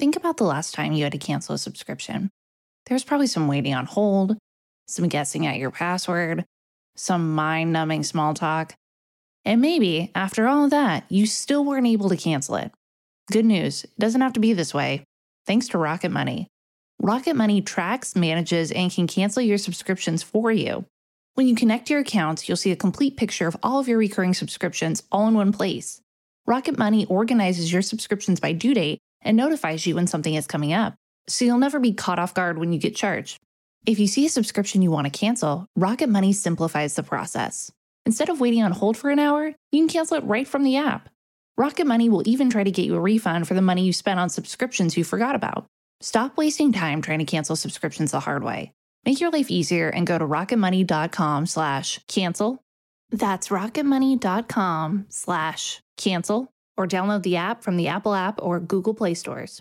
Think about the last time you had to cancel a subscription. There was probably some waiting on hold, some guessing at your password, some mind-numbing small talk. And maybe, after all of that, you still weren't able to cancel it. Good news, it doesn't have to be this way. Thanks to Rocket Money. Rocket Money tracks, manages, and can cancel your subscriptions for you. When you connect your accounts, you'll see a complete picture of all of your recurring subscriptions all in one place. Rocket Money organizes your subscriptions by due date and notifies you when something is coming up, so you'll never be caught off guard when you get charged. If you see a subscription you want to cancel, Rocket Money simplifies the process. Instead of waiting on hold for an hour, you can cancel it right from the app. Rocket Money will even try to get you a refund for the money you spent on subscriptions you forgot about. Stop wasting time trying to cancel subscriptions the hard way. Make your life easier and go to rocketmoney.com/cancel. That's rocketmoney.com/cancel, or download the app from the Apple app or Google Play stores.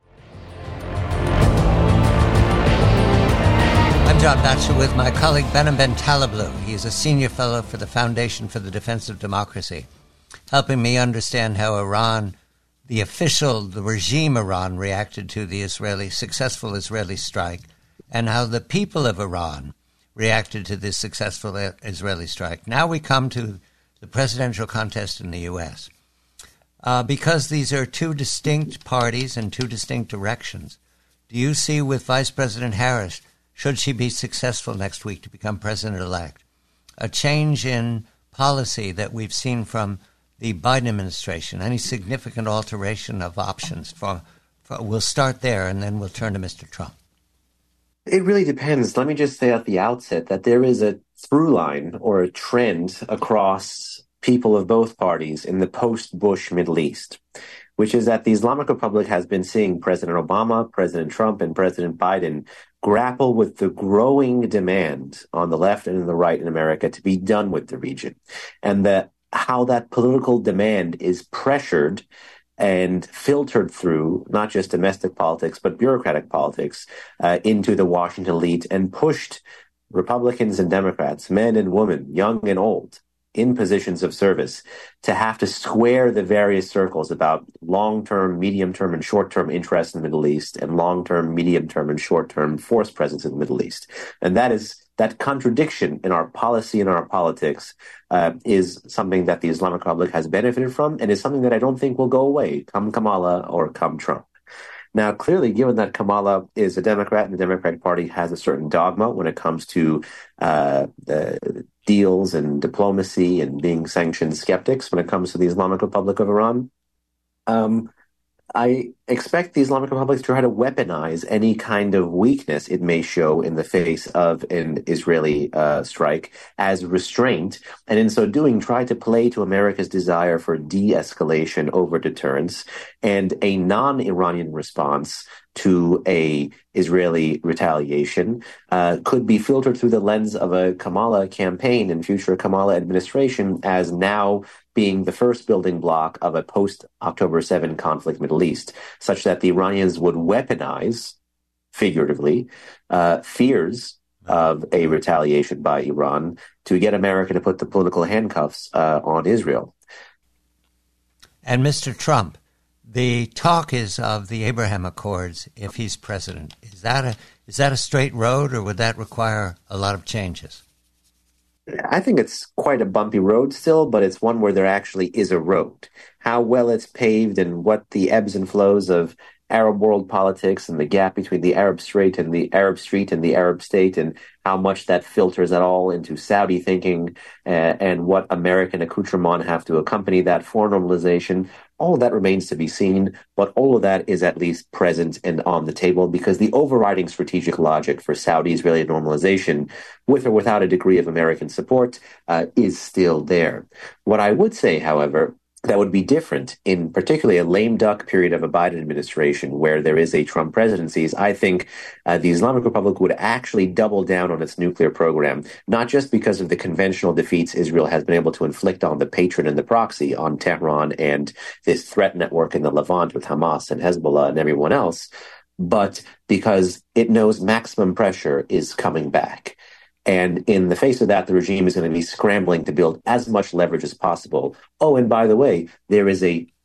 I'm John Batchelor with my colleague Behnam Bentaleblu. He's a senior fellow for the Foundation for the Defense of Democracy, helping me understand how Iran, the regime Iran, reacted to the successful Israeli strike, and how the people of Iran reacted to this successful Israeli strike. Now we come to the presidential contest in the U.S. Because these are two distinct parties and two distinct directions, do you see with Vice President Harris, should she be successful next week to become president-elect, a change in policy that we've seen from the Biden administration, any significant alteration of options? We'll start there, and then we'll turn to Mr. Trump. It really depends. Let me just say at the outset that there is a through line or a trend across people of both parties in the post-Bush Middle East, which is that the Islamic Republic has been seeing President Obama, President Trump, and President Biden grapple with the growing demand on the left and on the right in America to be done with the region, and how that political demand is pressured and filtered through not just domestic politics, but bureaucratic politics into the Washington elite, and pushed Republicans and Democrats, men and women, young and old, in positions of service to have to square the various circles about long-term, medium-term, and short-term interests in the Middle East, and long-term, medium-term, and short-term force presence in the Middle East. And that contradiction in our policy and our politics is something that the Islamic Republic has benefited from, and is something that I don't think will go away, come Kamala or come Trump. Now, clearly, given that Kamala is a Democrat and the Democratic Party has a certain dogma when it comes to deals and diplomacy and being sanctioned skeptics when it comes to the Islamic Republic of Iran, I expect the Islamic Republic to try to weaponize any kind of weakness it may show in the face of an Israeli strike as restraint, and in so doing try to play to America's desire for de-escalation over deterrence and a non-Iranian response to a Israeli retaliation could be filtered through the lens of a Kamala campaign and future Kamala administration as now being the first building block of a post-October 7 conflict Middle East, such that the Iranians would weaponize, figuratively, fears of a retaliation by Iran to get America to put the political handcuffs on Israel. And Mr. Trump, the talk is of the Abraham Accords if he's president. Is that a straight road, or would that require a lot of changes? I think it's quite a bumpy road still, but it's one where there actually is a road. How well it's paved and what the ebbs and flows of Arab world politics and the gap between the Arab Strait and the Arab Street and the Arab state, and how much that filters at all into Saudi thinking and what American accoutrement have to accompany that for normalization. All of that remains to be seen, but all of that is at least present and on the table, because the overriding strategic logic for Saudi-Israeli normalization, with or without a degree of American support, is still there. What I would say, however, that would be different in particularly a lame duck period of a Biden administration where there is a Trump presidency, is I think the Islamic Republic would actually double down on its nuclear program, not just because of the conventional defeats Israel has been able to inflict on the patron and the proxy, on Tehran and this threat network in the Levant with Hamas and Hezbollah and everyone else, but because it knows maximum pressure is coming back. And in the face of that, the regime is going to be scrambling to build as much leverage as possible. Oh, and by the way, there is a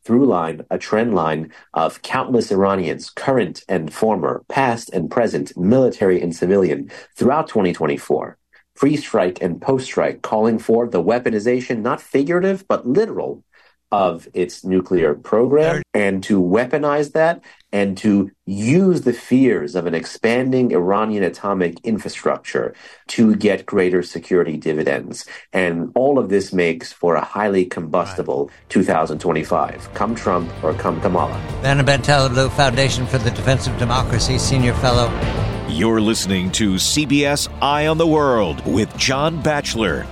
through line, a trend line of countless Iranians, current and former, past and present, military and civilian, throughout 2024, pre-strike and post-strike, calling for the weaponization, not figurative, but literal, of its nuclear program, and to weaponize that and to use the fears of an expanding Iranian atomic infrastructure to get greater security dividends. And all of this makes for a highly combustible 2025. Come Trump or come Kamala. Behnam Ben Taleblu, Foundation for the Defense of Democracy, Senior Fellow. You're listening to CBS Eye on the World with John Batchelor.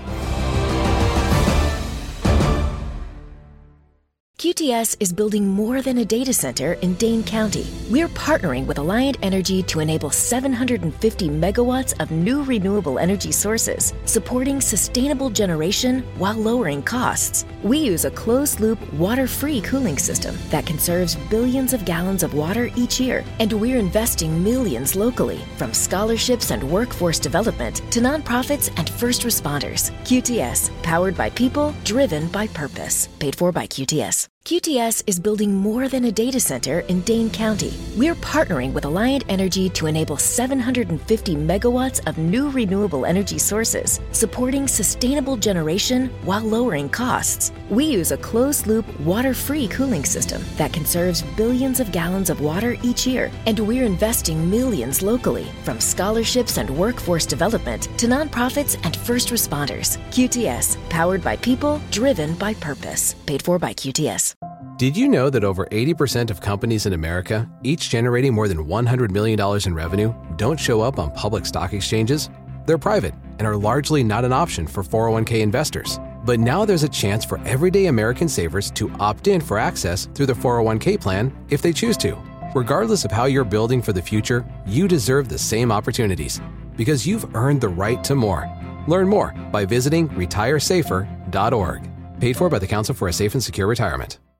QTS is building more than a data center in Dane County. We're partnering with Alliant Energy to enable 750 megawatts of new renewable energy sources, supporting sustainable generation while lowering costs. We use a closed-loop, water-free cooling system that conserves billions of gallons of water each year, and we're investing millions locally, from scholarships and workforce development to nonprofits and first responders. QTS, powered by people, driven by purpose. Paid for by QTS. QTS is building more than a data center in Dane County. We're partnering with Alliant Energy to enable 750 megawatts of new renewable energy sources, supporting sustainable generation while lowering costs. We use a closed-loop, water-free cooling system that conserves billions of gallons of water each year, and we're investing millions locally, from scholarships and workforce development to nonprofits and first responders. QTS, powered by people, driven by purpose. Paid for by QTS. Did you know that over 80% of companies in America, each generating more than $100 million in revenue, don't show up on public stock exchanges? They're private and are largely not an option for 401k investors. But now there's a chance for everyday American savers to opt in for access through the 401k plan if they choose to. Regardless of how you're building for the future, you deserve the same opportunities because you've earned the right to more. Learn more by visiting retiresafer.org. Paid for by the Council for a Safe and Secure Retirement.